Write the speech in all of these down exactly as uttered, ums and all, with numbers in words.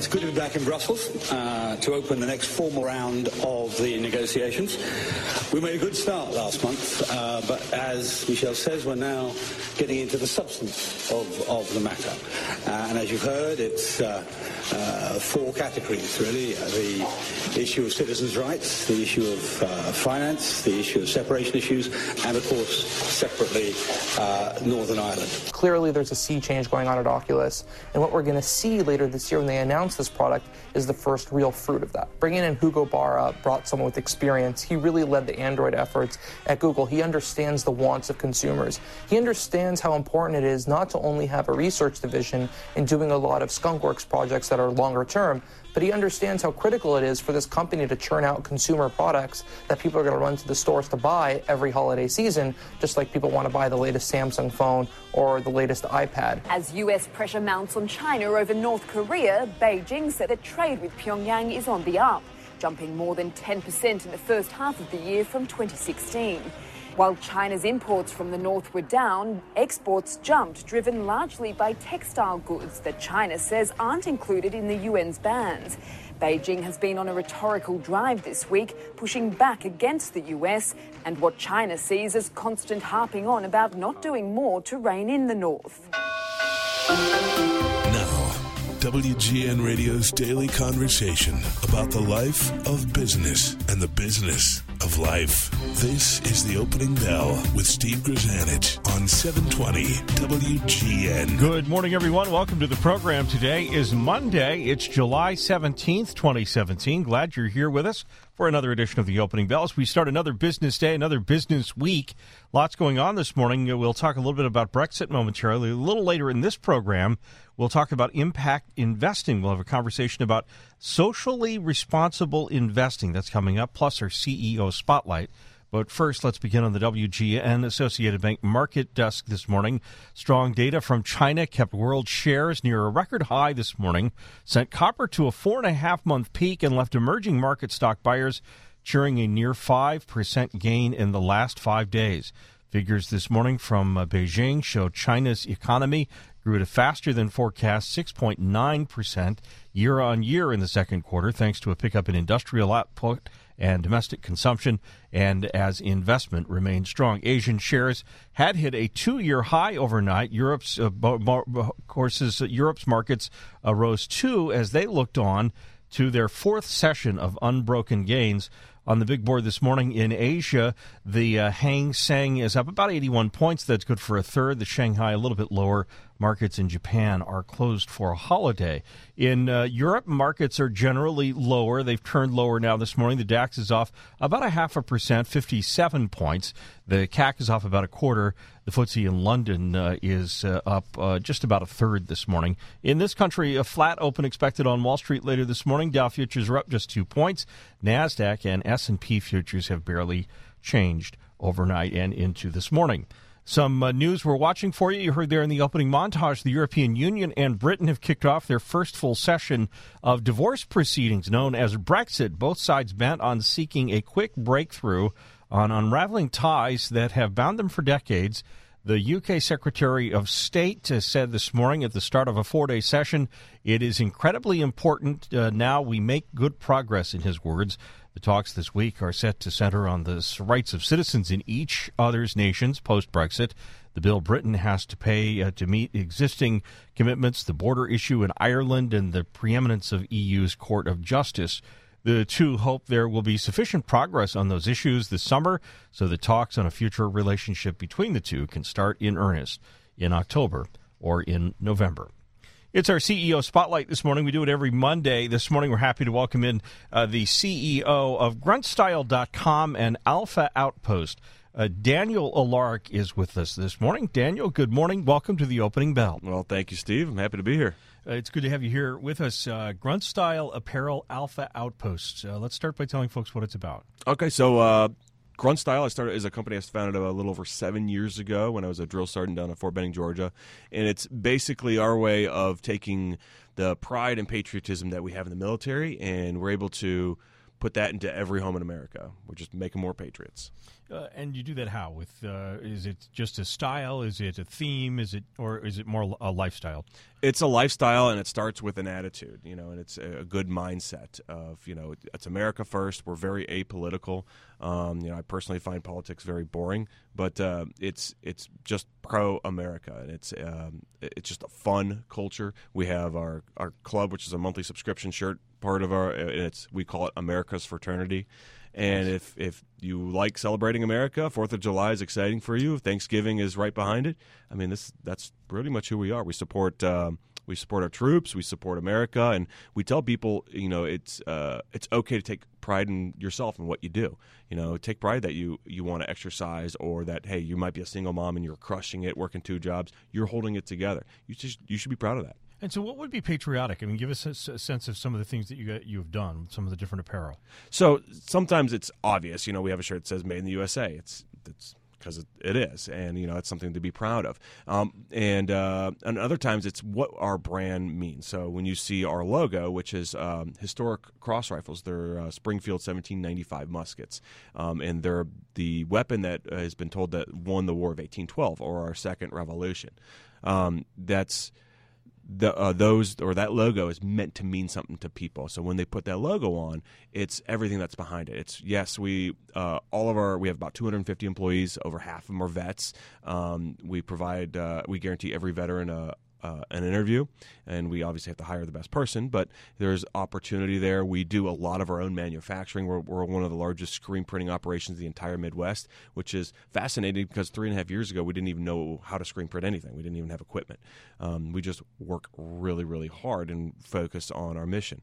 it's good to be back in Brussels uh, to open the next formal round of the negotiations. We made a good start last month, uh, but as Michel says, we're now getting into the substance of, of the matter. Uh, and as you've heard, it's uh, uh, four categories, really. Uh, the issue of citizens' rights, the issue of uh, finance, the issue of separation issues, and, of course, separately, uh, Northern Ireland. Clearly, there's a sea change going on at Oculus, and what we're going to see later this year when they announce this product is the first real fruit of that. Bringing in Hugo Barra brought someone with experience. He really led the Android efforts at Google. He understands the wants of consumers. He understands how important it is not to only have a research division and doing a lot of skunkworks projects that are longer term, but he understands how critical it is for this company to churn out consumer products that people are going to run to the stores to buy every holiday season, just like people want to buy the latest Samsung phone or the latest iPad. As U S pressure mounts on China over North Korea, Beijing said that trade with Pyongyang is on the up, jumping more than ten percent in the first half of the year from twenty sixteen. While China's imports from the north were down, exports jumped, driven largely by textile goods that China says aren't included in the U N's bans. Beijing has been on a rhetorical drive this week, pushing back against the U S and what China sees as constant harping on about not doing more to rein in the north. Now, W G N Radio's daily conversation about the life of business and the business of life. This is The Opening Bell with Steve Grzanich on seven twenty W G N. Good morning, everyone. Welcome to the program. Today is Monday. It's July seventeenth, twenty seventeen. Glad you're here with us for another edition of The Opening Bell. As we start another business day, another business week. Lots going on this morning. We'll talk a little bit about Brexit momentarily. A little later in this program, we'll talk about impact investing. We'll have a conversation about socially responsible investing. That's coming up, plus our C E O Spotlight. But first, let's begin on the W G N Associated Bank market desk this morning. Strong data from China kept world shares near a record high this morning, sent copper to a four-and-a-half-month peak, and left emerging market stock buyers cheering a near five percent gain in the last five days. Figures this morning from uh, Beijing show China's economy grew at a faster than forecast six point nine percent year-on-year in the second quarter, thanks to a pickup in industrial output and domestic consumption, and as investment remained strong. Asian shares had hit a two-year high overnight. Europe's, uh, of course, uh, Europe's markets uh, rose too as they looked on to their fourth session of unbroken gains. On the big board this morning in Asia, the uh, Hang Seng is up about eighty-one points. That's good for a third. The Shanghai a little bit lower. Markets in Japan are closed for a holiday. In uh, Europe, markets are generally lower. They've turned lower now this morning. The DAX is off about a half a percent, fifty-seven points. The C A C is off about a quarter. The F T S E in London uh, is uh, up uh, just about a third this morning. In this country, a flat open expected on Wall Street later this morning. Dow futures are up just two points. NASDAQ and S and P futures have barely changed overnight and into this morning. Some uh, news we're watching for you. You heard there in the opening montage, the European Union and Britain have kicked off their first full session of divorce proceedings known as Brexit. Both sides bent on seeking a quick breakthrough on unraveling ties that have bound them for decades. The U K Secretary of State uh, said this morning at the start of a four-day session, it is incredibly important uh, now we make good progress, in his words. The talks this week are set to center on the rights of citizens in each other's nations post-Brexit. The bill Britain has to pay uh, to meet existing commitments, the border issue in Ireland, and the preeminence of E U's Court of Justice. The two hope there will be sufficient progress on those issues this summer so the talks on a future relationship between the two can start in earnest in October or in November. It's our C E O Spotlight this morning. We do it every Monday. This morning, we're happy to welcome in uh, the C E O of grunt style dot com and Alpha Outpost. Uh, Daniel Alark is with us this morning. Daniel, good morning. Welcome to the Opening Bell. Well, thank you, Steve. I'm happy to be here. Uh, it's good to have you here with us. Uh, Grunt Style Apparel Alpha Outpost. Uh, let's start by telling folks what it's about. Okay, so uh, Grunt Style, I started as a company I founded a little over seven years ago when I was a drill sergeant down at Fort Benning, Georgia. And it's basically our way of taking the pride and patriotism that we have in the military, and we're able to put that into every home in America. We're just making more patriots. Uh, and you do that how? With uh, is it just a style? Is it a theme? Is it or is it more a lifestyle? It's a lifestyle, and it starts with an attitude, you know, and it's a good mindset of, you know, it's America first. We're very apolitical. Um, you know, I personally find politics very boring, but uh, it's it's just pro-America, and it's um, it's just a fun culture. We have our, our club, which is a monthly subscription shirt part of our, and it's we call it America's Fraternity. And if, if you like celebrating America, Fourth of July is exciting for you. Thanksgiving is right behind it. I mean, this that's pretty much who we are. We support um, we support our troops. We support America, and we tell people, you know, it's uh, it's okay to take pride in yourself and what you do. You know, take pride that you you want to exercise, or that hey, you might be a single mom and you're crushing it, working two jobs. You're holding it together. You just you should be proud of that. And so what would be patriotic? I mean, give us a, a sense of some of the things that you got, you have done, some of the different apparel. So sometimes it's obvious. You know, we have a shirt that says Made in the U S A. It's it's because it, it is, and, you know, it's something to be proud of. Um, and, uh, and other times it's what our brand means. So when you see our logo, which is um, historic cross rifles, they're uh, Springfield seventeen ninety-five muskets, um, and they're the weapon that has been told that won the War of eighteen twelve, or our second revolution. Um, that's... The, uh, those or that logo is meant to mean something to people. So when they put that logo on, it's everything that's behind it. It's yes, we uh, all of our we have about two hundred fifty employees. Over half of them are vets. Um, we provide uh, we guarantee every veteran a. Uh, an interview, and we obviously have to hire the best person, but there's opportunity there. We do a lot of our own manufacturing. We're, we're one of the largest screen printing operations in the entire Midwest, which is fascinating because three and a half years ago, we didn't even know how to screen print anything. We didn't even have equipment. Um, we just work really, really hard and focus on our mission.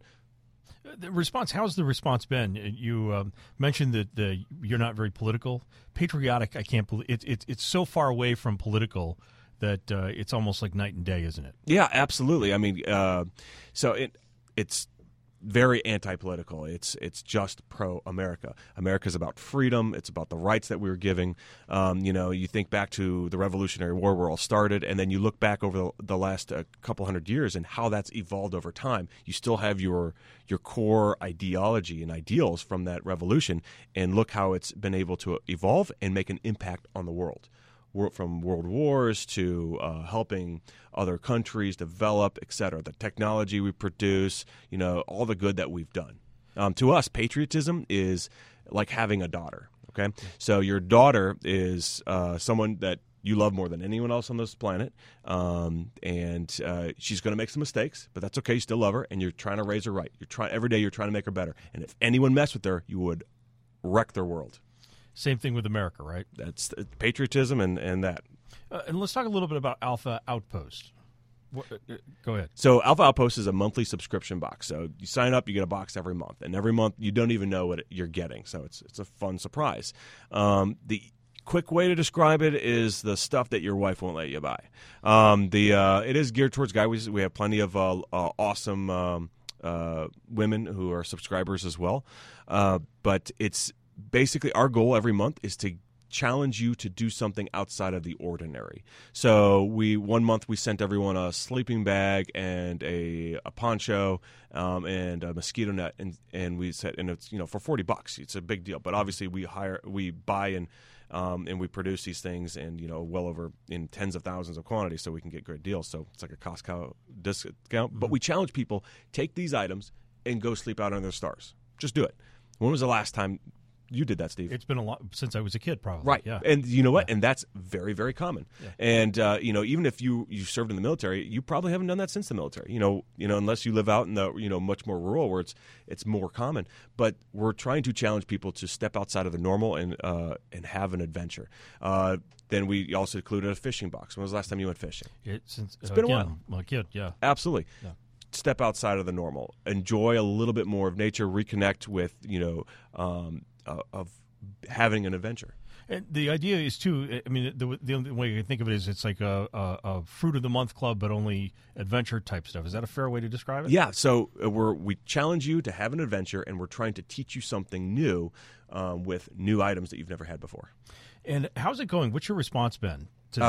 The response, how's the response been? You um, mentioned that the, you're not very political. Patriotic, I can't believe it, it, it's so far away from political that uh, it's almost like night and day, isn't it? Yeah, absolutely. I mean, uh, so it it's very anti-political. It's it's just pro-America. America's about freedom. It's about the rights that we were giving. Um, you know, you think back to the Revolutionary War where it all started, and then you look back over the, the last uh, couple hundred years and how that's evolved over time. You still have your your core ideology and ideals from that revolution, and look how it's been able to evolve and make an impact on the world. From world wars to uh, helping other countries develop, et cetera. The technology we produce, you know, all the good that we've done. Um, to us, patriotism is like having a daughter, okay? So your daughter is uh, someone that you love more than anyone else on this planet, um, and uh, she's going to make some mistakes, but that's okay. You still love her, and you're trying to raise her right. You're trying every day. You're trying to make her better. And if anyone messed with her, you would wreck their world. Same thing with America, right? That's patriotism and, and that. Uh, and let's talk a little bit about Alpha Outpost. What, uh, go ahead. So Alpha Outpost is a monthly subscription box. So you sign up, you get a box every month. And every month you don't even know what you're getting. So it's it's a fun surprise. Um, the quick way to describe it is the stuff that your wife won't let you buy. Um, the uh, it is geared towards guys. We have plenty of uh, uh, awesome um, uh, women who are subscribers as well. Uh, but it's basically, our goal every month is to challenge you to do something outside of the ordinary. So we one month we sent everyone a sleeping bag and a, a poncho um, and a mosquito net, and and we said, and it's, you know, for forty bucks, it's a big deal. But obviously we hire, we buy and um, and we produce these things, and, you know, well over in tens of thousands of quantities, so we can get great deals. So it's like a Costco discount. Mm-hmm. But we challenge people: take these items and go sleep out under the stars. Just do it. When was the last time you did that, Steve? It's been a lot since I was a kid, probably. Right. Yeah. And you know what? Yeah. And that's very, very common. Yeah. And uh, you know, even if you, you served in the military, you probably haven't done that since the military. You know, you know, unless you live out in the, you know, much more rural where it's it's more common. But we're trying to challenge people to step outside of the normal and uh, and have an adventure. Uh, then we also included a fishing box. When was the last time you went fishing? It, since, it's uh, been again, a while. Well, a kid, yeah. Absolutely. Yeah. Step outside of the normal. Enjoy a little bit more of nature. Reconnect with, you know, um, uh, of having an adventure. And the idea is too. I mean, the the only way I can think of it is it's like a, a, a fruit of the month club, but only adventure type stuff. Is that a fair way to describe it? Yeah. So we're we challenge you to have an adventure, and we're trying to teach you something new um, with new items that you've never had before. And how's it going? What's your response been to Uh, this?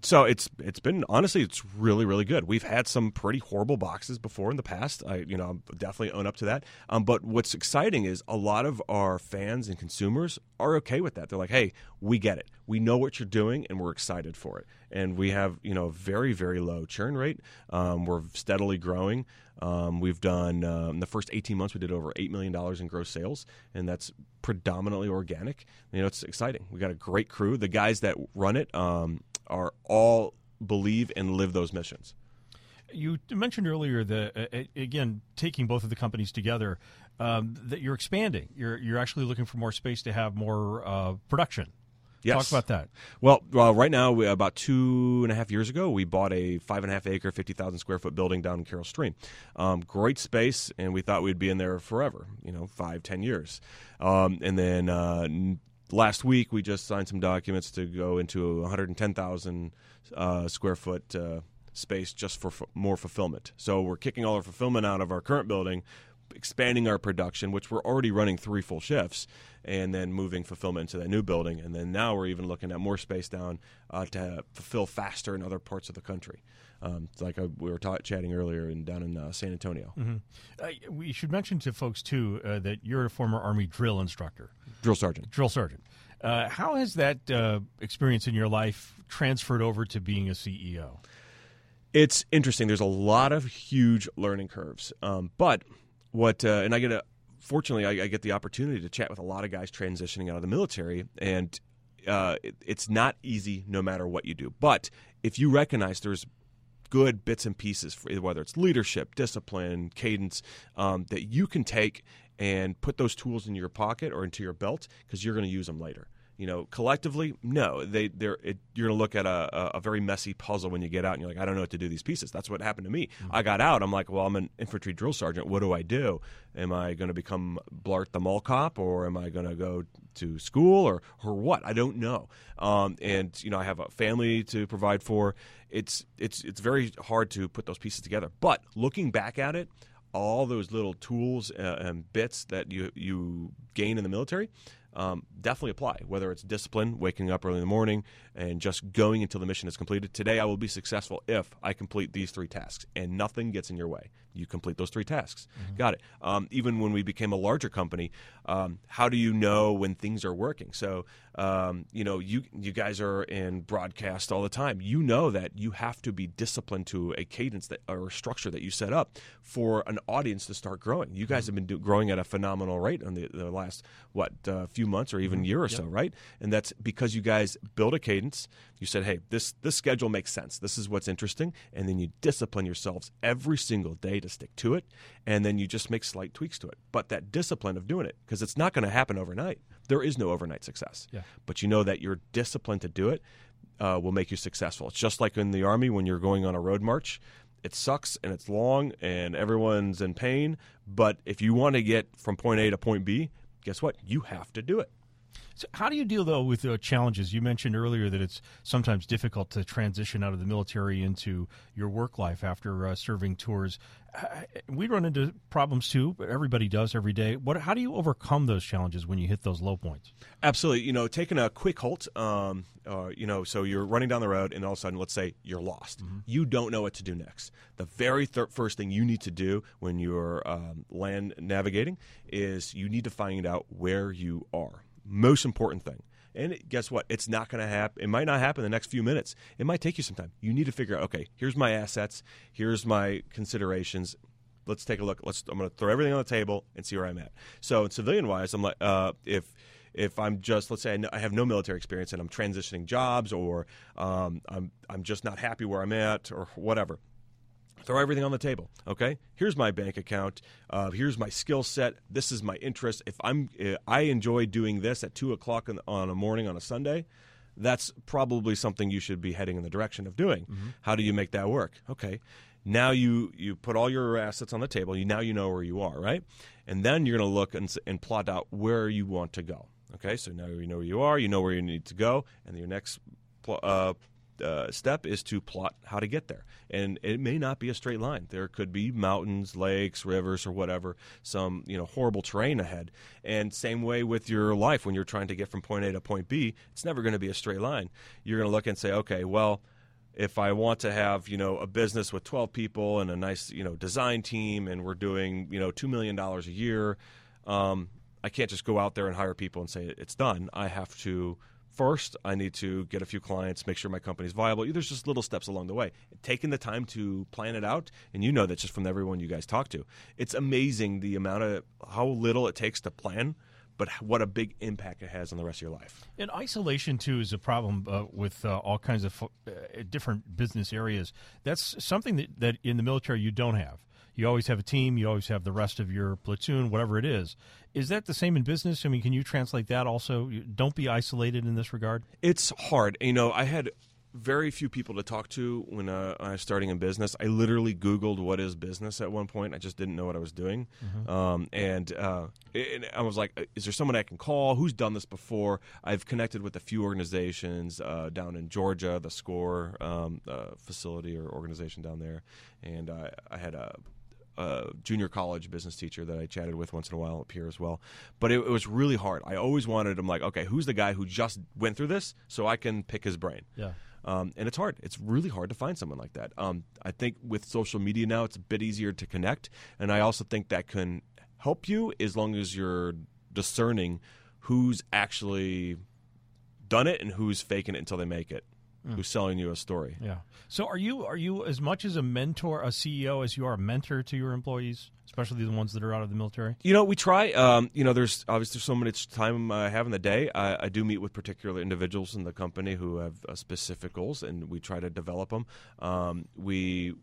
So it's it's been honestly it's really really good. We've had some pretty horrible boxes before in the past. I you know I'm definitely own up to that. Um, but what's exciting is a lot of our fans and consumers are okay with that. They're like, hey, we get it. We know what you're doing, and we're excited for it. And we have you know a very very low churn rate. Um, we're steadily growing. Um, we've done uh, in the first eighteen months we did over eight million dollars in gross sales, and that's predominantly organic. You know it's exciting. We got a great crew. The guys that run it. Um, are all believe and live those missions. You mentioned earlier that, uh, again, taking both of the companies together, um, that you're expanding. You're you're actually looking for more space to have more uh, production. Yes. Talk about that. Well, well right now, we, about two and a half years ago, we bought a five and a half acre, fifty thousand square foot building down in Carroll Stream. Um, great space, and we thought we'd be in there forever, you know, five, ten years. Um, and then uh, last week, we just signed some documents to go into a one hundred ten thousand uh, square foot uh, space just for f- more fulfillment. So we're kicking all our fulfillment out of our current building, expanding our production, which we're already running three full shifts, and then moving fulfillment into that new building. And then now we're even looking at more space down uh, to fulfill faster in other parts of the country. Um, like I, we were ta- chatting earlier in, down in uh, San Antonio. Mm-hmm. Uh, we should mention to folks, too, uh, that you're a former Army drill instructor. Drill sergeant. Drill sergeant. Uh, how has that uh, experience in your life transferred over to being a C E O? It's interesting. There's a lot of huge learning curves. Um, but what, uh, and I get a, fortunately, I, I get the opportunity to chat with a lot of guys transitioning out of the military, and uh, it, it's not easy no matter what you do. But if you recognize there's good bits and pieces, for, whether it's leadership, discipline, cadence, um, that you can take and put those tools in your pocket or into your belt because you're going to use them later. You know, collectively, no. They, they're, it, you're going to look at a, a very messy puzzle when you get out, and you're like, I don't know what to do these pieces. That's what happened to me. Mm-hmm. I got out. I'm like, well, I'm an infantry drill sergeant. What do I do? Am I going to become Blart the Mall Cop, or am I going to go to school, or or what? I don't know. Um, and you know, I have a family to provide for. It's it's it's very hard to put those pieces together. But looking back at it, all those little tools uh, and bits that you you gain in the military. Um, definitely apply, whether it's discipline, waking up early in the morning, and just going until the mission is completed. Today I will be successful if I complete these three tasks, and nothing gets in your way. You complete those three tasks. Mm-hmm. Got it. Um, even when we became a larger company, um, how do you know when things are working? So, um, you know, you you guys are in broadcast all the time. You know that you have to be disciplined to a cadence that or a structure that you set up for an audience to start growing. You guys mm-hmm. have been do, growing at a phenomenal rate in the, the last, what, uh, few months or even mm-hmm. year or yep. so, right? And that's because you guys build a cadence. You said, hey, this this schedule makes sense. This is what's interesting. And then you discipline yourselves every single day to stick to it. And then you just make slight tweaks to it. But that discipline of doing it, because it's not going to happen overnight. There is no overnight success. Yeah. But you know that your discipline to do it uh, will make you successful. It's just like in the Army when you're going on a road march. It sucks and it's long and everyone's in pain. But if you want to get from point A to point B, guess what? You have to do it. So how do you deal, though, with uh, challenges? You mentioned earlier that it's sometimes difficult to transition out of the military into your work life after uh, serving tours. Uh, we run into problems, too, but everybody does every day. What? How do you overcome those challenges when you hit those low points? Absolutely. You know, taking a quick halt, um, uh, you know, so you're running down the road, and all of a sudden, let's say you're lost. Mm-hmm. You don't know what to do next. The very th- first thing you need to do when you're um, land navigating is you need to find out where you are. Most important thing. And guess what? It's not going to happen. It might not happen in the next few minutes. It might take you some time. You need to figure out, okay, here's my assets. Here's my considerations. Let's take a look. Let's. I'm going to throw everything on the table and see where I'm at. So civilian-wise, I'm like, uh, if if I'm just, let's say I, know, I have no military experience and I'm transitioning jobs, or um, I'm I'm just not happy where I'm at, or whatever. Throw everything on the table, okay? Here's my bank account. Uh, here's my skill set. This is my interest. If I'm, uh, I enjoy doing this at two o'clock in, on a morning on a Sunday, that's probably something you should be heading in the direction of doing. Mm-hmm. How do you make that work? Okay, now you you put all your assets on the table. You now you know where you are, right? And then you're going to look and, and plot out where you want to go. Okay, so now you know where you are. You know where you need to go, and your next pl- uh, Uh, step is to plot how to get there. And it may not be a straight line. There could be mountains, lakes, rivers, or whatever, some you know horrible terrain ahead. And same way with your life when you're trying to get from point A to point B, it's never going to be a straight line. You're going to look and say, okay, well, if I want to have, you know, a business with twelve people and a nice, you know, design team, and we're doing, you know, two million dollars a year, um, I can't just go out there and hire people and say it's done. I have to, first, I need to get a few clients, make sure my company's viable. There's just little steps along the way. Taking the time to plan it out, and you know that just from everyone you guys talk to. It's amazing the amount of, how little it takes to plan, but what a big impact it has on the rest of your life. And isolation, too, is a problem uh, with uh, all kinds of uh, different business areas. That's something that, that in the military you don't have. You always have a team. You always have the rest of your platoon, whatever it is. Is that the same in business? I mean, can you translate that also? Don't be isolated in this regard? It's hard. You know, I had very few people to talk to when uh, I was starting in business. I literally Googled what is business at one point. I just didn't know what I was doing. Mm-hmm. Um, and, uh, and I was like, is there someone I can call? Who's done this before? I've connected with a few organizations uh, down in Georgia, the SCORE um, uh, facility or organization down there. And uh, I had a a junior college business teacher that I chatted with once in a while up here as well. But it, it was really hard. I always wanted him like, okay, who's the guy who just went through this so I can pick his brain? Yeah. Um, and it's hard. It's really hard to find someone like that. Um, I think with social media now, it's a bit easier to connect. And I also think that can help you as long as you're discerning who's actually done it and who's faking it until they make it. Mm. Who's selling you a story. Yeah. So are you are you as much as a mentor, a C E O, as you are a mentor to your employees, especially the ones that are out of the military? You know, we try. Um, you know, there's obviously so much time I have in the day. I, I do meet with particular individuals in the company who have uh, specific goals, and we try to develop them. Um, we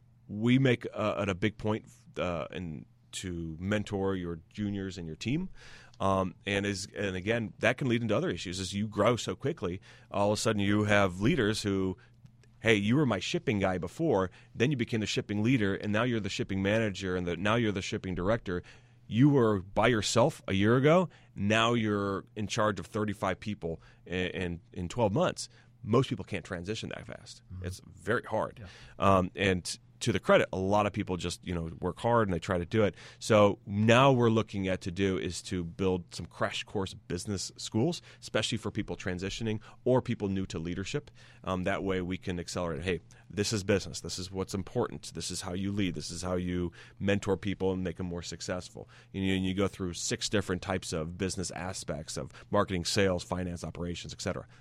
we make uh, at a big point uh, in, to mentor your juniors and your team. Um, and is and again, that can lead into other issues. As you grow so quickly, all of a sudden you have leaders who, hey, you were my shipping guy before, then you became the shipping leader, and now you're the shipping manager, and the, now you're the shipping director. You were by yourself a year ago. Now you're in charge of thirty-five people in, in, in twelve months. Most people can't transition that fast. Mm-hmm. It's very hard. Yeah. Um, and to the credit, a lot of people just, you know, work hard and they try to do it. So now we're looking at to do is to build some crash course business schools, especially for people transitioning or people new to leadership. Um, that way we can accelerate, hey, this is business. This is what's important. This is how you lead. This is how you mentor people and make them more successful. And you, and you go through six different types of business aspects of marketing, sales, finance, operations, et cetera.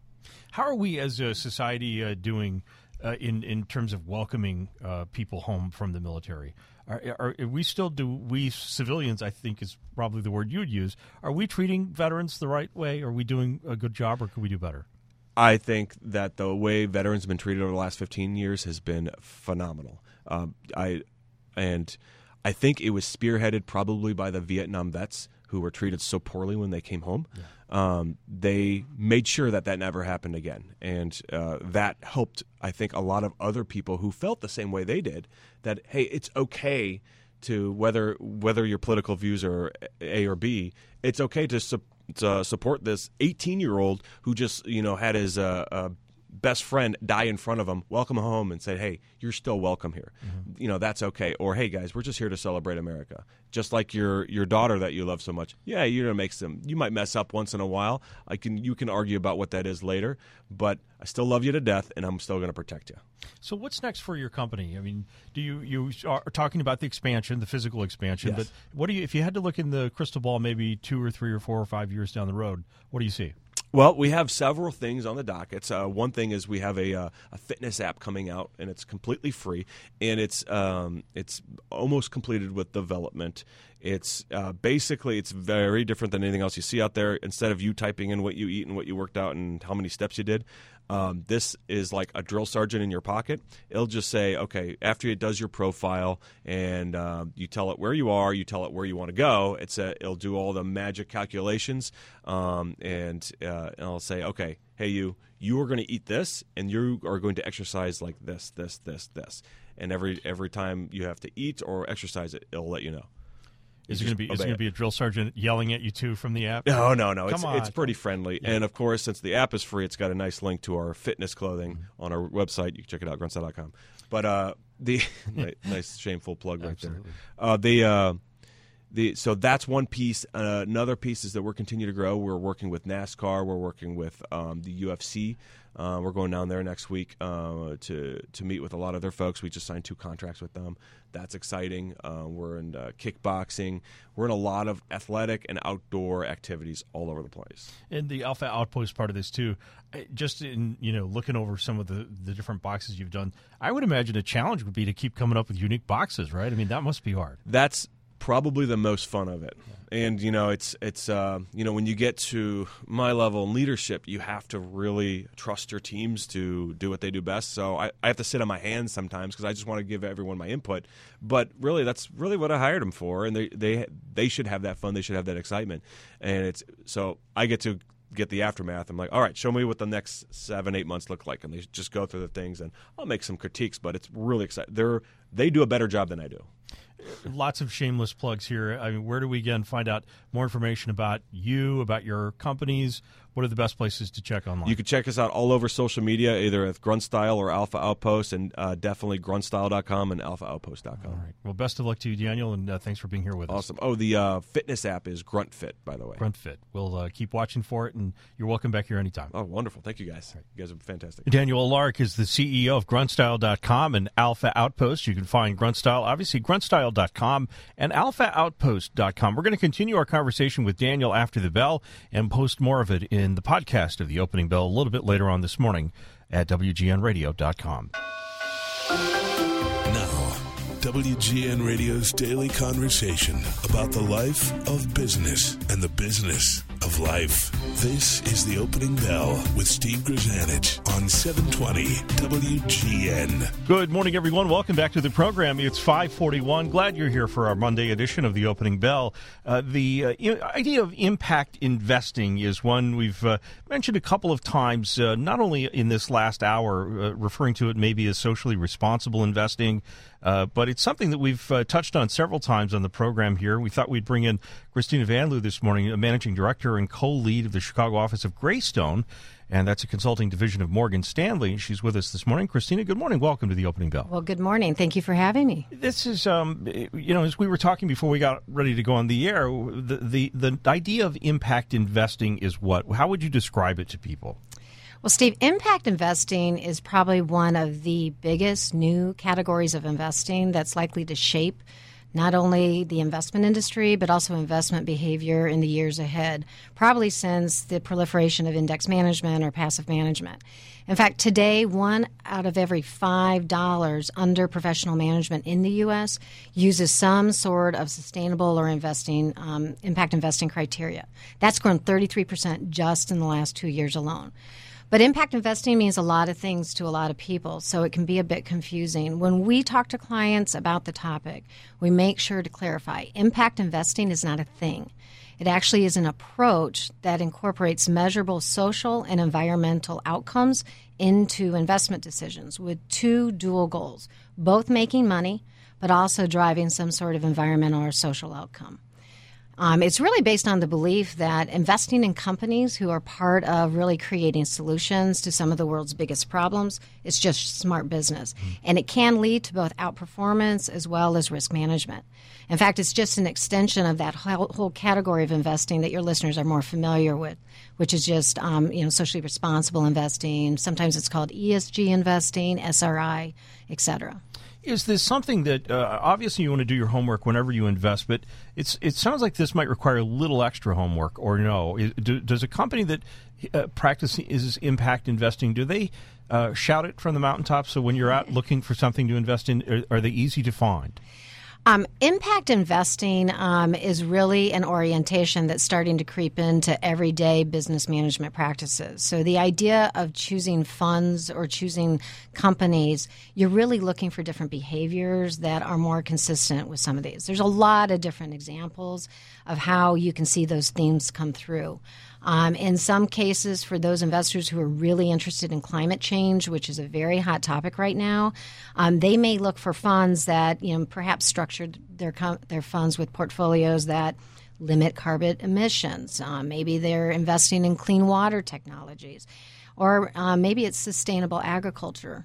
How are we as a society uh, doing Uh, in in terms of welcoming uh, people home from the military? Are, are, are we still do we civilians? I think is probably the word you would use. Are we treating veterans the right way? Are we doing a good job, or could we do better? I think that the way veterans have been treated over the last fifteen years has been phenomenal. Um, I and I think it was spearheaded probably by the Vietnam vets who were treated so poorly when they came home. Yeah. Um, they made sure that that never happened again. And uh, that helped, I think, a lot of other people who felt the same way they did, that, hey, it's okay to, whether whether your political views are A or B, it's okay to, su- to support this eighteen-year-old who just, you know, had his uh, uh, best friend die in front of him, welcome home, and say, hey, you're still welcome here. Mm-hmm. You know, that's okay. Or, hey, guys, we're just here to celebrate America. Just like your your daughter that you love so much. Yeah, you're going to make some, you might mess up once in a while. I can You can argue about what that is later, but I still love you to death, and I'm still going to protect you. So what's next for your company? I mean, do you, you are talking about the expansion, the physical expansion, yes. but what do you, if you had to look in the crystal ball maybe two or three or four or five years down the road, what do you see? Well, we have several things on the dockets. Uh, one thing is we have a, uh, a fitness app coming out, and it's completely free, and it's um, it's almost completed with development. It's uh, basically it's very different than anything else you see out there. Instead of you typing in what you eat and what you worked out and how many steps you did, um, this is like a drill sergeant in your pocket. It'll just say, okay, after it does your profile and uh, you tell it where you are, you tell it where you want to go. It's a, it'll do all the magic calculations, um, and uh, it'll say, okay, hey, you, you are going to eat this, and you are going to exercise like this, this, this, this, and every every time you have to eat or exercise it, it'll let you know. Is it going to be? Is it going to be a drill sergeant yelling at you too from the app? No, no, no. Come it's on. it's pretty friendly, yeah. And of course, since the app is free, it's got a nice link to our fitness clothing mm-hmm. on our website. You can check it out, grunt style dot com. But uh, the nice shameful plug right Absolutely. there. Uh, the uh, the so that's one piece. Uh, another piece is that we're continuing to grow. We're working with NASCAR. We're working with um, the U F C. Uh, we're going down there next week uh, to to meet with a lot of their folks. We just signed two contracts with them. That's exciting. Uh, we're in uh, kickboxing. We're in a lot of athletic and outdoor activities all over the place. And the Alpha Outpost part of this too, just in you know looking over some of the, the different boxes you've done, I would imagine a challenge would be to keep coming up with unique boxes, right? I mean, that must be hard. That's probably the most fun of it. And, you know, it's, it's uh, you know, when you get to my level in leadership, you have to really trust your teams to do what they do best. So I, I have to sit on my hands sometimes because I just want to give everyone my input. But really, that's really what I hired them for. And they, they, they should have that fun. They should have that excitement. And it's so I get to get the aftermath. I'm like, all right, show me what the next seven, eight months look like. And they just go through the things, and I'll make some critiques, but it's really exciting. They're, they do a better job than I do. Lots of shameless plugs here. I mean, where do we again find out more information about you, about your companies? What are the best places to check online? You can check us out all over social media, either at Gruntstyle or Alpha Outpost, and uh, definitely gruntstyle dot com and alpha outpost dot com. All right. Well, best of luck to you, Daniel, and uh, thanks for being here with awesome. us. Awesome. Oh, the uh, fitness app is GruntFit, by the way. GruntFit. We'll uh, keep watching for it, and you're welcome back here anytime. Oh, wonderful. Thank you, guys. Right. You guys are fantastic. Daniel Alark is the C E O of gruntstyle dot com and Alpha Outpost. You can find Gruntstyle, obviously, gruntstyle dot com and alpha outpost dot com. We're going to continue our conversation with Daniel after the bell and post more of it in the podcast of the Opening Bell a little bit later on this morning at W G N radio dot com. Now, W G N Radio's daily conversation about the life of business and the business of life. This is the Opening Bell with Steve Grzanich on seven twenty W G N. Good morning, everyone. Welcome back to the program. It's five forty-one. Glad you're here for our Monday edition of the Opening Bell. Uh, the uh, idea of impact investing is one we've uh, mentioned a couple of times, uh, not only in this last hour, uh, referring to it maybe as socially responsible investing, Uh, but it's something that we've uh, touched on several times on the program here. We thought we'd bring in Christina Van Loo this morning, a managing director and co-lead of the Chicago office of Greystone, and that's a consulting division of Morgan Stanley. She's with us this morning. Christina, good morning. Welcome to the Opening Bell. Well, good morning. Thank you for having me. This is, um, you know, as we were talking before we got ready to go on the air, the, the, the idea of impact investing is what? How would you describe it to people? Well, Steve, impact investing is probably one of the biggest new categories of investing that's likely to shape not only the investment industry, but also investment behavior in the years ahead, probably since the proliferation of index management or passive management. In fact, today, one out of every five dollars under professional management in the U S uses some sort of sustainable or investing, um, impact investing criteria. That's grown thirty-three percent just in the last two years alone. But impact investing means a lot of things to a lot of people, so it can be a bit confusing. When we talk to clients about the topic, we make sure to clarify impact investing is not a thing. It actually is an approach that incorporates measurable social and environmental outcomes into investment decisions with two dual goals, both making money, but also driving some sort of environmental or social outcome. Um, it's really based on the belief that investing in companies who are part of really creating solutions to some of the world's biggest problems is just smart business. Mm-hmm. And it can lead to both outperformance as well as risk management. In fact, it's just an extension of that whole, whole category of investing that your listeners are more familiar with, which is just um, you know, socially responsible investing. Sometimes it's called E S G investing, S R I, et cetera. Is this something that uh, obviously you want to do your homework whenever you invest, but it's it sounds like this might require a little extra homework, or no? Is, do, does a company that uh, practices impact investing, do they uh, shout it from the mountaintops? So when you're out looking for something to invest in, are, are they easy to find? Um, impact investing um, is really an orientation that's starting to creep into everyday business management practices. So the idea of choosing funds or choosing companies, you're really looking for different behaviors that are more consistent with some of these. There's a lot of different examples of how you can see those themes come through. Um, in some cases, for those investors who are really interested in climate change, which is a very hot topic right now, um, they may look for funds that, you know, perhaps structured their com- their funds with portfolios that limit carbon emissions. Um, maybe they're investing in clean water technologies. Or uh, maybe it's sustainable agriculture.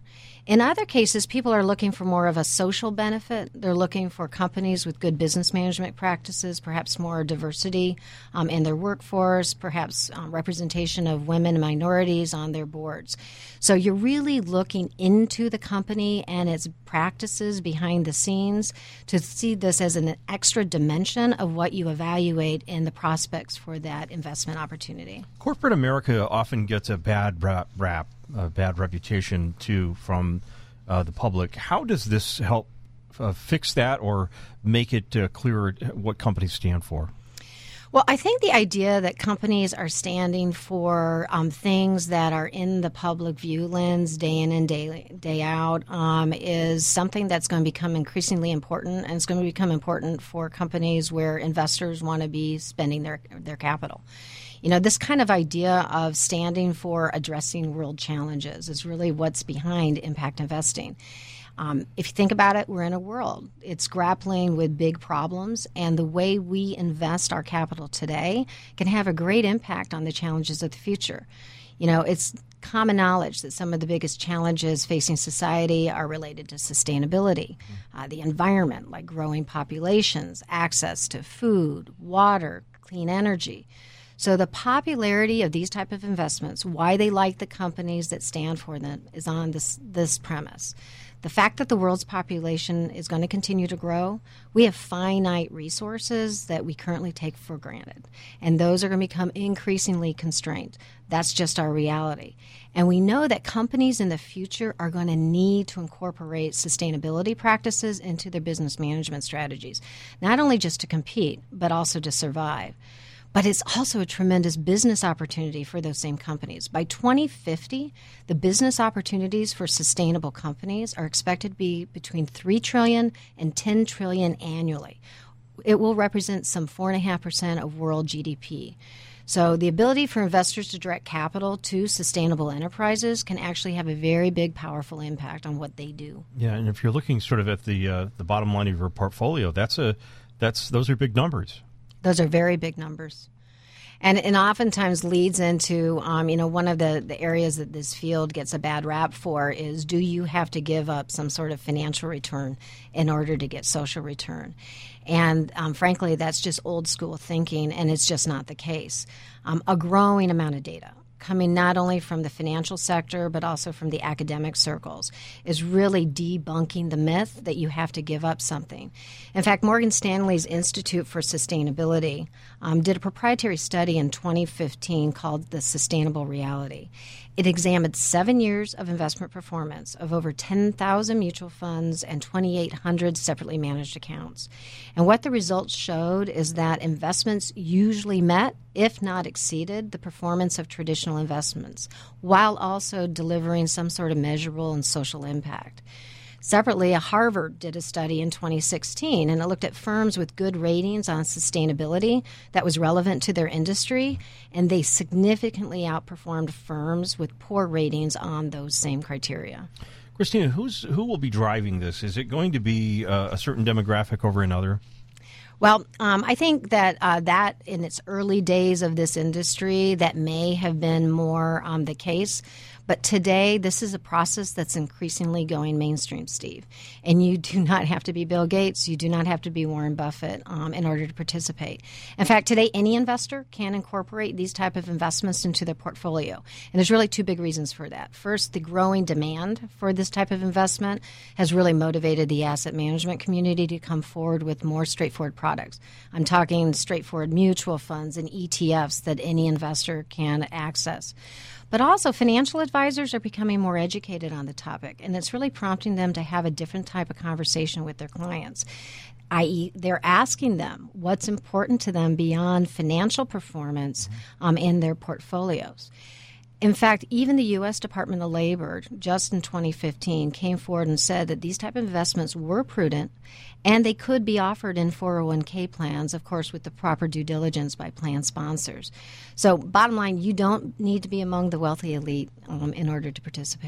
In other cases, people are looking for more of a social benefit. They're looking for companies with good business management practices, perhaps more diversity um, in their workforce, perhaps um, representation of women and minorities on their boards. So you're really looking into the company and its practices behind the scenes to see this as an extra dimension of what you evaluate in the prospects for that investment opportunity. Corporate America often gets a bad rap, rap a bad reputation too from uh, the public. How does this help uh, fix that or make it uh, clearer what companies stand for? Well, I think the idea that companies are standing for um, things that are in the public view lens day in and day, day out um, is something that's going to become increasingly important, and it's going to become important for companies where investors want to be spending their their capital. You know, this kind of idea of standing for addressing world challenges is really what's behind impact investing. Um, if you think about it, we're in a world. It's grappling with big problems, and the way we invest our capital today can have a great impact on the challenges of the future. You know, it's common knowledge that some of the biggest challenges facing society are related to sustainability, uh, the environment, like growing populations, access to food, water, clean energy. So the popularity of these type of investments, why they like the companies that stand for them, is on this this premise. The fact that the world's population is going to continue to grow, we have finite resources that we currently take for granted, and those are going to become increasingly constrained. That's just our reality. And we know that companies in the future are going to need to incorporate sustainability practices into their business management strategies, not only just to compete, but also to survive. But it's also a tremendous business opportunity for those same companies. By twenty fifty, the business opportunities for sustainable companies are expected to be between three trillion dollars and ten trillion dollars annually. It will represent some four point five percent of world G D P. So the ability for investors to direct capital to sustainable enterprises can actually have a very big, powerful impact on what they do. Yeah, and if you're looking sort of at the uh, the bottom line of your portfolio, that's a that's those are big numbers. Those are very big numbers. And and oftentimes leads into, um, you know, one of the, the areas that this field gets a bad rap for is, do you have to give up some sort of financial return in order to get social return? And um, frankly, that's just old school thinking, and it's just not the case. Um, a growing amount of data, coming not only from the financial sector but also from the academic circles, is really debunking the myth that you have to give up something. In fact, Morgan Stanley's Institute for Sustainability um, did a proprietary study in twenty fifteen called The Sustainable Reality. It examined seven years of investment performance of over ten thousand mutual funds and twenty-eight hundred separately managed accounts. And what the results showed is that investments usually met, if not exceeded, the performance of traditional investments, while also delivering some sort of measurable and social impact. Separately, Harvard did a study in twenty sixteen, and it looked at firms with good ratings on sustainability that was relevant to their industry, and they significantly outperformed firms with poor ratings on those same criteria. Christina, who's who will be driving this? Is it going to be uh, a certain demographic over another? Well, um, I think that uh, that in its early days of this industry, that may have been more um, the case. But today, this is a process that's increasingly going mainstream, Steve. And you do not have to be Bill Gates. You do not have to be Warren Buffett um, in order to participate. In fact, today, any investor can incorporate these type of investments into their portfolio. And there's really two big reasons for that. First, the growing demand for this type of investment has really motivated the asset management community to come forward with more straightforward products. I'm talking straightforward mutual funds and E T Fs that any investor can access. But also, financial advisors are becoming more educated on the topic, and it's really prompting them to have a different type of conversation with their clients, that is, they're asking them what's important to them beyond financial performance um, in their portfolios. In fact, even the U S Department of Labor, just in twenty fifteen, came forward and said that these type of investments were prudent, and they could be offered in four oh one k plans, of course, with the proper due diligence by plan sponsors. So bottom line, you don't need to be among the wealthy elite um, in order to participate.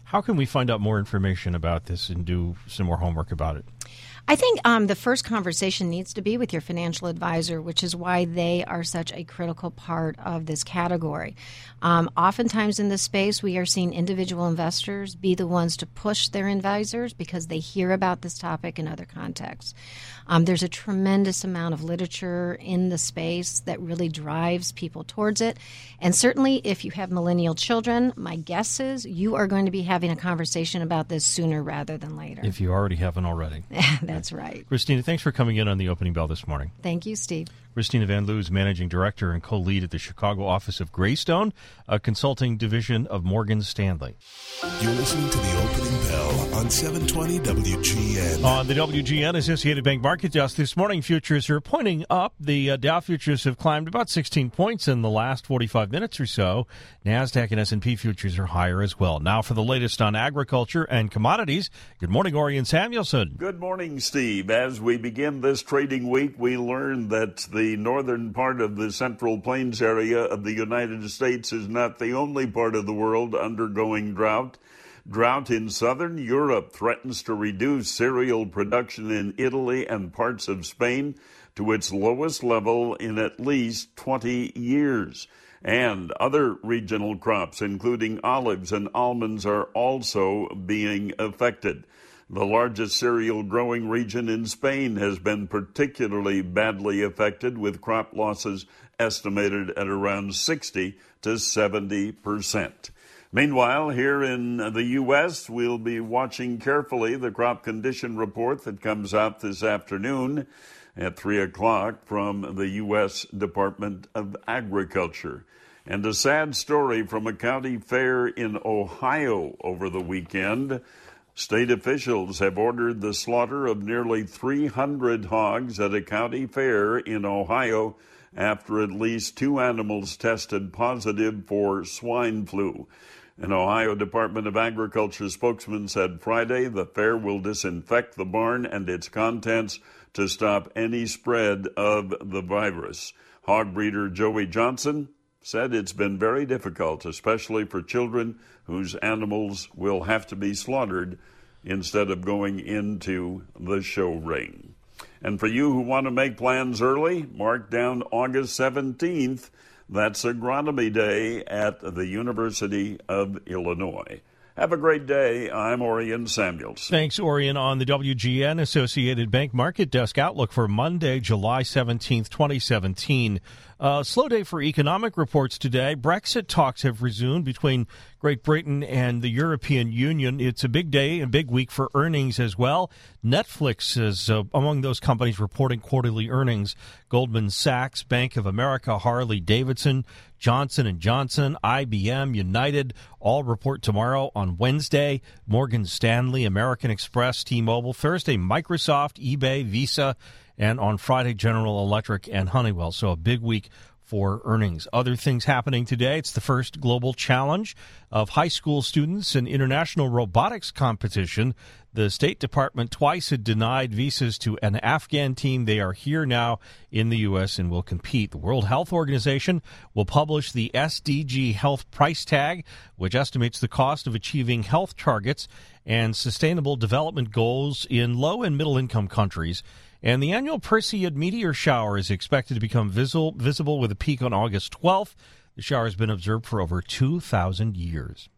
How can we find out more information about this and do some more homework about it? I think um, the first conversation needs to be with your financial advisor, which is why they are such a critical part of this category. Um, oftentimes in this space, we are seeing individual investors be the ones to push their advisors because they hear about this topic in other contexts. Um, there's a tremendous amount of literature in the space that really drives people towards it. And certainly if you have millennial children, my guess is you are going to be having a conversation about this sooner rather than later. If you already haven't already. That's right. Christina, thanks for coming in on the Opening Bell this morning. Thank you, Steve. Christina Van Loo's Managing Director and co-lead at the Chicago office of Greystone, a consulting division of Morgan Stanley. You're listening to the Opening Bell on seven twenty W G N. On the W G N Associated Bank Market Desk this morning, futures are pointing up. The uh, Dow futures have climbed about sixteen points in the last forty-five minutes or so. NASDAQ and S and P futures are higher as well. Now for the latest on agriculture and commodities. Good morning, Orion Samuelson. Good morning, Steve. As we begin this trading week, we learned that the northern part of the Central Plains area of the United States is not the only part of the world undergoing drought. Drought in southern Europe threatens to reduce cereal production in Italy and parts of Spain to its lowest level in at least twenty years. And other regional crops, including olives and almonds, are also being affected. The largest cereal growing region in Spain has been particularly badly affected, with crop losses estimated at around sixty to seventy percent. Meanwhile, here in the U S, we'll be watching carefully the crop condition report that comes out this afternoon at three o'clock from the U S Department of Agriculture. And a sad story from a county fair in Ohio over the weekend. State officials have ordered the slaughter of nearly three hundred hogs at a county fair in Ohio after at least two animals tested positive for swine flu. An Ohio Department of Agriculture spokesman said Friday the fair will disinfect the barn and its contents to stop any spread of the virus. Hog breeder Joey Johnson said it's been very difficult, especially for children whose animals will have to be slaughtered instead of going into the show ring. And for you who want to make plans early, mark down August seventeenth. That's Agronomy Day at the University of Illinois. Have a great day. I'm Orion Samuels. Thanks, Orion. On the W G N Associated Bank Market Desk outlook for Monday, July seventeenth, twenty seventeen. Uh, slow day for economic reports today. Brexit talks have resumed between Great Britain and the European Union. It's a big day and big week for earnings as well. Netflix is uh, among those companies reporting quarterly earnings. Goldman Sachs, Bank of America, Harley-Davidson, Johnson and Johnson, I B M, United all report tomorrow on Wednesday. Morgan Stanley, American Express, T-Mobile. Thursday, Microsoft, eBay, Visa, and on Friday, General Electric and Honeywell. So a big week for earnings. Other things happening today. It's the first global challenge of high school students in international robotics competition. The State Department twice had denied visas to an Afghan team. They are here now in the U S and will compete. The World Health Organization will publish the S D G Health Price Tag, which estimates the cost of achieving health targets and sustainable development goals in low and middle income countries. And the annual Perseid meteor shower is expected to become visible, visible with a peak on August twelfth. The shower has been observed for over two thousand years.